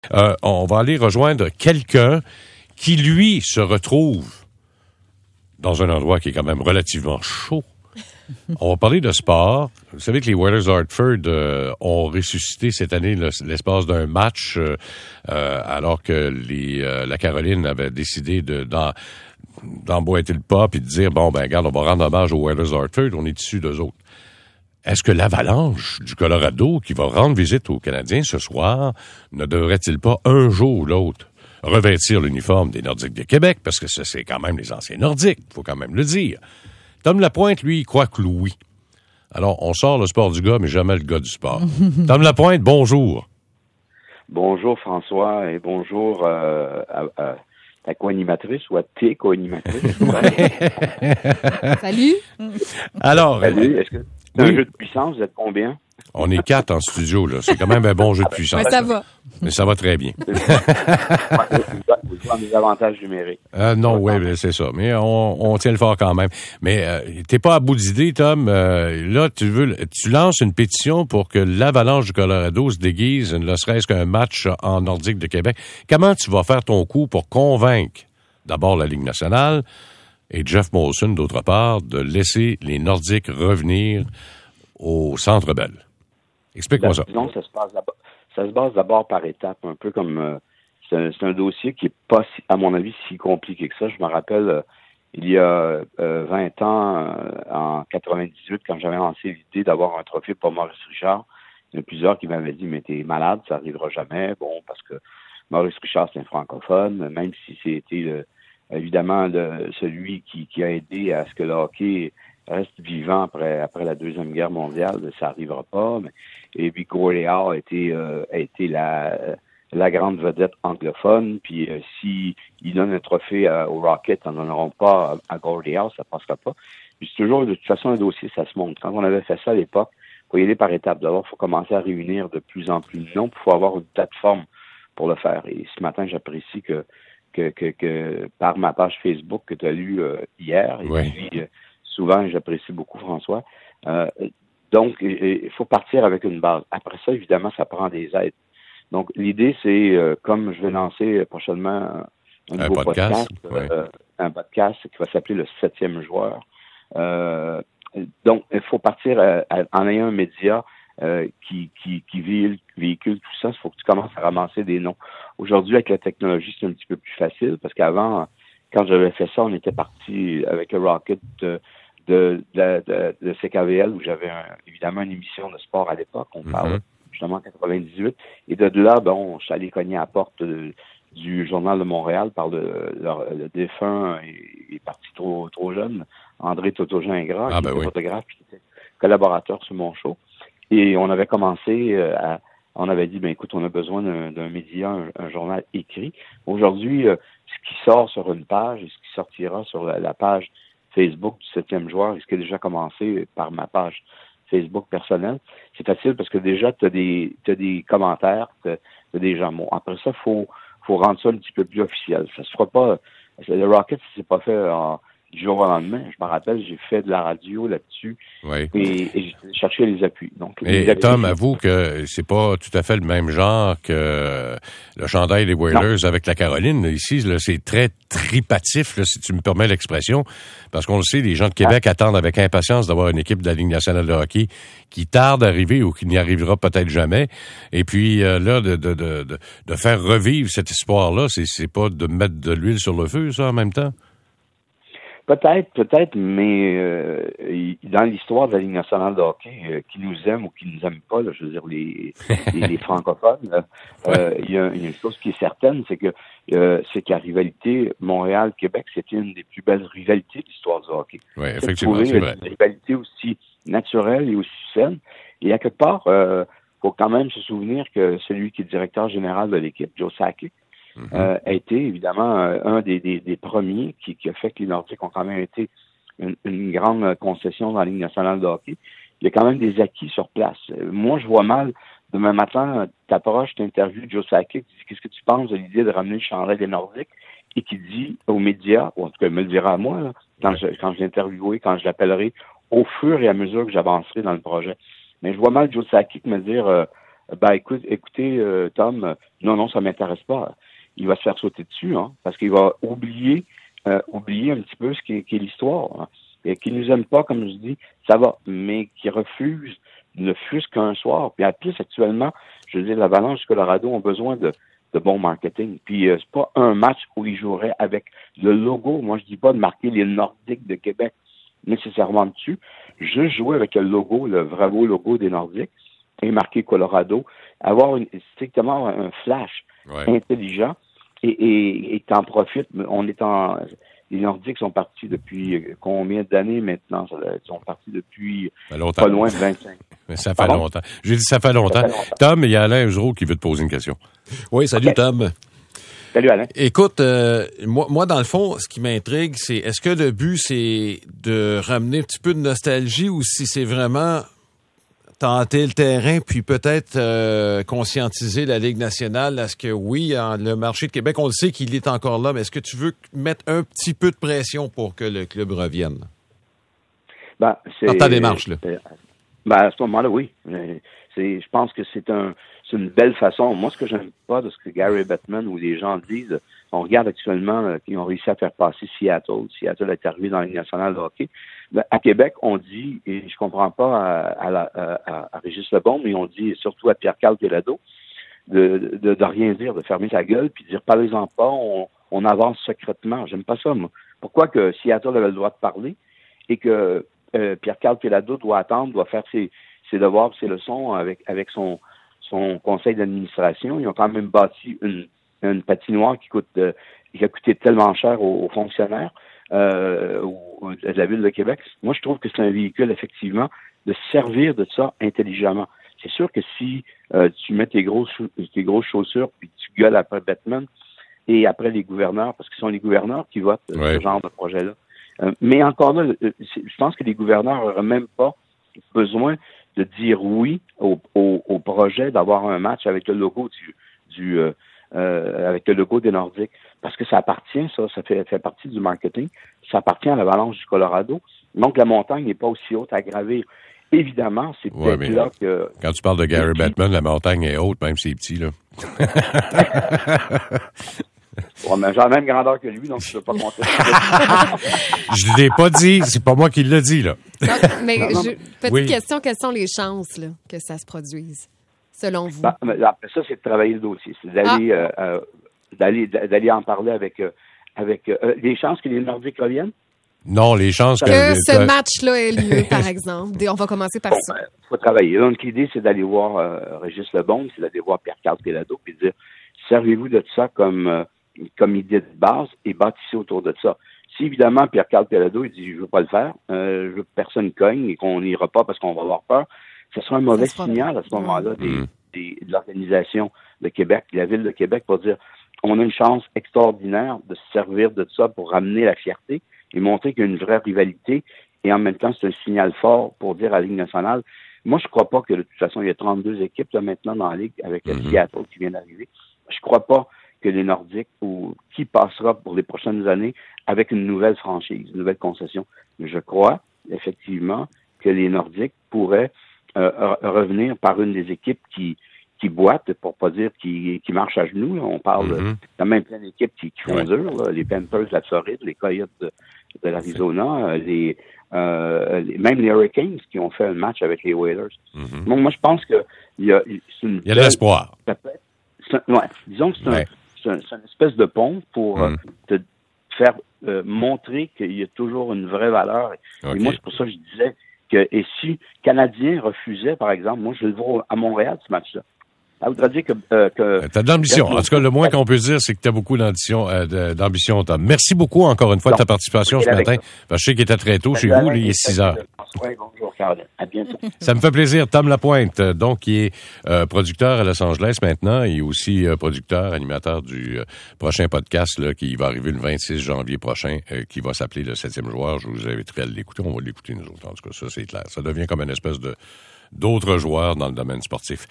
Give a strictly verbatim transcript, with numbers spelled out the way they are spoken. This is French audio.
Euh, on va aller rejoindre quelqu'un qui, lui, se retrouve dans un endroit qui est quand même relativement chaud. On va parler de sport. Vous savez que les Whalers Hartford euh, ont ressuscité cette année le, l'espace d'un match euh, euh, alors que les, euh, la Caroline avait décidé de, d'en, d'emboîter le pas puis de dire, bon, ben regarde, on va rendre hommage aux Whalers Hartford, on est issus d'eux autres. Est-ce que l'Avalanche du Colorado, qui va rendre visite aux Canadiens ce soir, ne devrait-il pas un jour ou l'autre revêtir l'uniforme des Nordiques de Québec? Parce que ça, c'est quand même les anciens Nordiques, il faut quand même le dire. Tom Lapointe, lui, il croit que oui. Alors, on sort le sport du gars, mais jamais le gars du sport. Tom Lapointe, bonjour. Bonjour François et bonjour euh, à, à ta co-animatrice ou à tes co-animatrices. Salut. Alors, Salut, est-ce que c'est oui. un jeu de puissance? Vous êtes combien? On est quatre en studio, là. C'est quand même un bon jeu de puissance. Mais ça va. Mais ça va très bien. Vous jouez des avantages numériques. Euh, non, oui, c'est ça. Mais on, on tient le fort quand même. Mais euh, t'es pas à bout d'idées, Tom. Euh, là, tu veux, tu lances une pétition pour que l'Avalanche du Colorado se déguise, ne serait-ce qu'un match en Nordique de Québec. Comment tu vas faire ton coup pour convaincre d'abord la Ligue nationale et Jeff Molson, d'autre part, de laisser les Nordiques revenir au Centre Bell? Explique-moi ça. Non, ça se passe d'abord, ça se base d'abord par étapes, un peu comme euh, c'est, un, c'est un dossier qui est pas, si, à mon avis, si compliqué que ça. Je me rappelle, euh, il y a euh, vingt ans, euh, en quatre-vingt-dix-huit, quand j'avais lancé l'idée d'avoir un trophée pour Maurice Richard, il y a plusieurs qui m'avaient dit, mais t'es malade, ça arrivera jamais. Bon, parce que Maurice Richard, c'est un francophone, même si c'était le, évidemment le, celui qui, qui a aidé à ce que le hockey reste vivant après après la Deuxième Guerre mondiale, ça n'arrivera pas. Mais, et puis Gordie Howe a été, euh, a été la, la grande vedette anglophone. Puis euh, si ils donnent un trophée euh, aux Rockets, ils n'en donneront pas à, à Gordie Howe, ça ne passera pas. Puis c'est toujours, de toute façon, un dossier, ça se monte. Quand on avait fait ça à l'époque, il faut y aller par étapes. D'abord, il faut commencer à réunir de plus en plus de noms pour pouvoir avoir une plateforme pour le faire. Et ce matin, j'apprécie que que, que, que par ma page Facebook que tu as lu euh, hier, et oui. puis euh, souvent, j'apprécie beaucoup François. Euh, donc, il faut partir avec une base. Après ça, évidemment, ça prend des aides. Donc, l'idée, c'est, euh, comme je vais lancer prochainement un, un nouveau un podcast, podcast, oui. euh, un podcast qui va s'appeler Le Septième Joueur. Euh, donc, il faut partir à, à, en ayant un média euh, qui, qui, qui véhicule tout ça. Il faut que tu commences à ramasser des noms. Aujourd'hui, avec la technologie, c'est un petit peu plus facile parce qu'avant, quand j'avais fait ça, on était parti avec le Rocket de, de, de, de, de C K V L où j'avais un, évidemment une émission de sport à l'époque. On Mm-hmm. parle justement en quatre-vingt-dix-huit. Et de là, bon, je suis allé cogner à la porte de, du Journal de Montréal par le, le, le défunt, il est parti trop trop jeune, André Toto-Gingras, ah, qui ben était oui. photographe, qui était collaborateur sur mon show. Et on avait commencé à, on avait dit, ben écoute, on a besoin d'un, d'un média, un, un journal écrit. Aujourd'hui, euh, ce qui sort sur une page et ce qui sortira sur la, la page Facebook du septième joueur, et ce qui a déjà commencé par ma page Facebook personnelle, c'est facile parce que déjà, tu as des, t'as des commentaires, tu as des gens. Bon, après ça, il faut, faut rendre ça un petit peu plus officiel. Ça se fera pas, le Rocket, ça s'est pas fait en, du jour au lendemain. Je me rappelle, j'ai fait de la radio là-dessus Oui. et, et j'ai cherché les appuis. Donc, Et les appuis, Tom, avoue que c'est pas tout à fait le même genre que le chandail des Whalers non. avec la Caroline. Ici, là, c'est très tripatif, là, si tu me permets l'expression, parce qu'on le sait, les gens de Québec ah. attendent avec impatience d'avoir une équipe de la Ligue nationale de hockey qui tarde à arriver ou qui n'y arrivera peut-être jamais. Et puis euh, là, de, de, de, de faire revivre cet espoir-là, c'est, c'est pas de mettre de l'huile sur le feu, ça, en même temps? Peut-être, peut-être, mais euh, dans l'histoire de la Ligue nationale de hockey, euh, qui nous aime ou qui nous aime pas, là, je veux dire les, les, les francophones, là, euh, il y a, il y a une chose qui est certaine, c'est que euh, c'est que la rivalité Montréal-Québec, c'était une des plus belles rivalités de l'histoire du hockey. Oui, effectivement, c'est, c'est vrai. Une rivalité aussi naturelle et aussi saine. Et à quelque part, euh, faut quand même se souvenir que celui qui est directeur général de l'équipe, Joe Sakic, Mm-hmm. Euh, a été évidemment euh, un des, des, des premiers qui, qui a fait que les Nordiques ont quand même été une, une grande concession dans la Ligue nationale de hockey. Il y a quand même des acquis sur place. Euh, moi, je vois mal, demain matin, t'approches, t'interviews Joe Sakic, tu dis qu'est-ce que tu penses de l'idée de ramener le chandail des Nordiques et qui dit aux médias, ou en tout cas, il me le dira à moi, là, quand, je, quand je l'interviewerai, quand je l'appellerai, au fur et à mesure que j'avancerai dans le projet. Mais je vois mal Joe Sakic me dire... Euh, ben écoute, écoutez, euh, Tom, euh, non, non, ça m'intéresse pas. Il va se faire sauter dessus, hein, parce qu'il va oublier, euh, oublier un petit peu ce qui est, qui est l'histoire. Hein. Et qui nous aime pas, comme je dis, ça va, mais qui refuse, ne fût-ce qu'un soir. Puis en plus, actuellement, je veux dire, l'Avalanche du Colorado ont besoin de, de bon marketing. Puis euh, c'est pas un match où ils joueraient avec le logo. Moi, je dis pas de marquer les Nordiques de Québec nécessairement dessus. Juste jouer avec le logo, le vrai beau logo des Nordiques, et marquer Colorado. Avoir une, strictement un flash ouais. intelligent et, et, et t'en profites. On est en... Les Nordiques sont partis depuis combien d'années maintenant? Ils sont partis depuis pas loin de vingt-cinq. Ça fait Pardon? longtemps. J'ai dit ça fait longtemps. Ça fait longtemps. Tom, il y a Alain Usereau qui veut te poser une question. Oui, salut okay. Tom. Salut Alain. Écoute, euh, moi, moi, dans le fond, ce qui m'intrigue, c'est est-ce que le but, c'est de ramener un petit peu de nostalgie ou si c'est vraiment tenter le terrain, puis peut-être euh, conscientiser la Ligue nationale à ce que, oui, en, le marché de Québec, on le sait qu'il est encore là, mais est-ce que tu veux mettre un petit peu de pression pour que le club revienne? Ben, c'est, dans ta démarche, là. Ben, à ce moment-là, oui. C'est, je pense que c'est un, c'est une belle façon. Moi, ce que j'aime pas de ce que Gary Bettman ou les gens disent, on regarde actuellement euh, qu'ils ont réussi à faire passer Seattle. Seattle est arrivé dans la Ligue nationale de hockey. Ben, à Québec, on dit, et je comprends pas à, à, la, à, à Régis Lebon, mais on dit surtout à Pierre-Carl Pelado, de, de, de rien dire, de fermer sa gueule, puis de dire, parlez-en pas, on, on avance secrètement. J'aime pas ça, moi. Pourquoi que Seattle avait le droit de parler et que euh, Pierre-Carl Pelado doit attendre, doit faire ses, ses devoirs, ses leçons avec, avec son, son conseil d'administration. Ils ont quand même bâti une, une patinoire qui coûte, euh, qui a coûté tellement cher aux, aux fonctionnaires euh, ou, de la Ville de Québec. Moi, je trouve que c'est un véhicule, effectivement, de servir de ça intelligemment. C'est sûr que si euh, tu mets tes grosses, tes grosses chaussures puis tu gueules après Bettman et après les gouverneurs, parce que ce sont les gouverneurs qui votent ouais. ce genre de projet-là. Euh, mais encore là, je pense que les gouverneurs n'auraient même pas besoin de dire oui au, au, au projet d'avoir un match avec le logo du, du euh, euh, avec le logo des Nordiques. Parce que ça appartient, ça, ça fait, fait partie du marketing. Ça appartient à l'Avalanche du Colorado. Donc, la montagne n'est pas aussi haute à gravir. Évidemment, c'est peut-être ouais, là que... Quand tu parles de Gary Bettman, la montagne est haute, même si c'est petit, là. Ouais, mais j'ai la même grandeur que lui, donc je ne peux pas compter. Je ne l'ai pas dit, c'est pas moi qui l'ai dit, là. Donc, mais non, non. Je, petite oui. question, quelles sont les chances là, que ça se produise, selon vous? Ben, après ça, c'est de travailler le dossier. C'est d'aller, ah. euh, euh, d'aller, d'aller en parler avec... Euh, avec euh, les chances que les Nordiques reviennent? Non, les chances que... Que ce match-là ait lieu, par exemple. On va commencer par bon, ça. Il ben, faut travailler. Donc, l'idée, c'est d'aller voir euh, Régis Lebon, c'est d'aller voir Pierre-Carl Pelado, puis de dire, servez-vous de ça comme... Euh, comme idée de base et bâtissez autour de ça. Si, évidemment, Pierre-Carl Pelado, il dit « je veux pas le faire, euh, je veux que personne cogne et qu'on n'ira pas parce qu'on va avoir peur », ce sera un mauvais signal à ce moment-là des, mmh. des, de l'organisation de Québec, de la Ville de Québec, pour dire « on a une chance extraordinaire de se servir de ça pour ramener la fierté et montrer qu'il y a une vraie rivalité et en même temps, c'est un signal fort pour dire à la Ligue nationale. » Moi, je crois pas que, de toute façon, il y a trente-deux équipes là, maintenant dans la Ligue avec mmh. Seattle qui vient d'arriver. Je crois pas que les Nordiques, ou qui passera pour les prochaines années avec une nouvelle franchise, une nouvelle concession. Mais je crois, effectivement, que les Nordiques pourraient euh, revenir par une des équipes qui qui boitent, pour pas dire qui, qui marchent à genoux. Là. On parle mm-hmm. de même plein d'équipes qui, qui font ouais. dur, là. Les Panthers de la Floride, les Coyotes de, de l'Arizona, les, euh, les même les Hurricanes qui ont fait un match avec les Whalers. Mm-hmm. Donc, moi, je pense que il y a, c'est une il y a de l'espoir. Ça peut être, c'est, ouais, disons que c'est ouais. un C'est, un, c'est une espèce de pont pour mm. euh, te faire euh, montrer qu'il y a toujours une vraie valeur. Okay. Et moi, c'est pour ça que je disais que et si Canadien refusait, par exemple, moi, je le vois à Montréal, ce match-là. Ça voudrait dire que... Euh, que t'as de l'ambition. En tout cas, le moins qu'on peut dire, c'est que t'as beaucoup d'ambition, euh, de, d'ambition, Tom. Merci beaucoup, encore une fois, de ta participation ce matin. Parce que je sais qu'il était très tôt chez vous, là, il est six heures. Oui, bonjour, Caroline. À bientôt. Ça me fait plaisir. Tom Lapointe, donc, qui est euh, producteur à Los Angeles maintenant et aussi euh, producteur, animateur du euh, prochain podcast là, qui va arriver le vingt-six janvier prochain, euh, qui va s'appeler Le Septième Joueur. Je vous inviterai à l'écouter. On va l'écouter, nous autres. En tout cas, ça, c'est clair. Ça devient comme une espèce de d'autres joueurs dans le domaine sportif.